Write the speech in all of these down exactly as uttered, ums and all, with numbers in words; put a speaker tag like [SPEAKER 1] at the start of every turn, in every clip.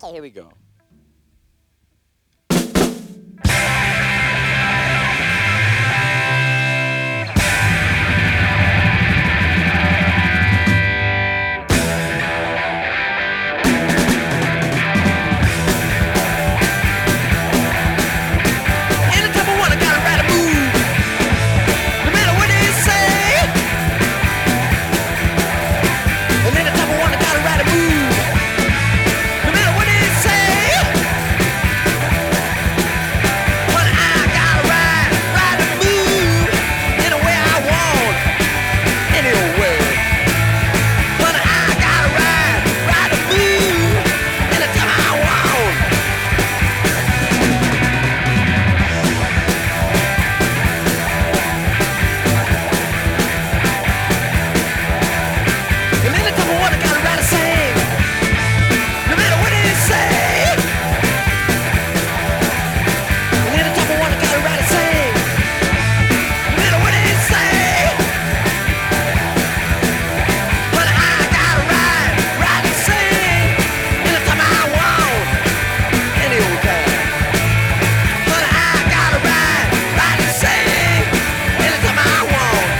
[SPEAKER 1] Here we go.
[SPEAKER 2] Anytime I wanna gotta write a move, no matter what they say. And anytime I wanna gotta write a move, no matter what they say. But I gotta write, write a move any way I want, any old way. But I gotta write, write a move anytime I want. And anytime I wanna gotta write a sing, no matter what they say. And anytime I wanna gotta write a sing, no matter what they say. But I gotta write, write and sing anytime I want, any old time. But I gotta write, write and sing anytime I want.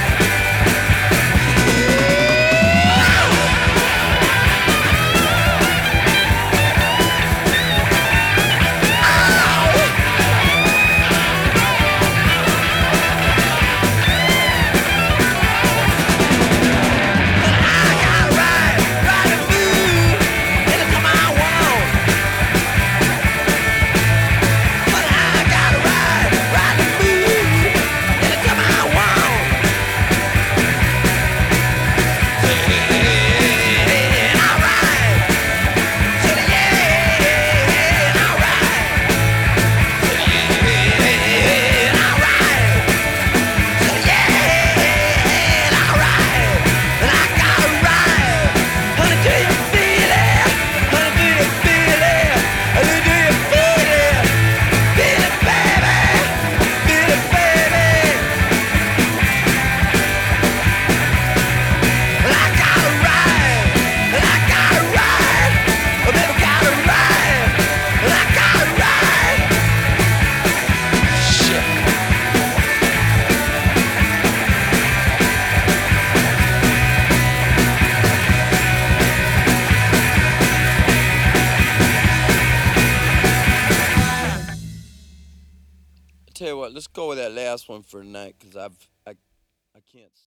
[SPEAKER 1] I tell you what, let's go with that last one for tonight, cause I've I I can't.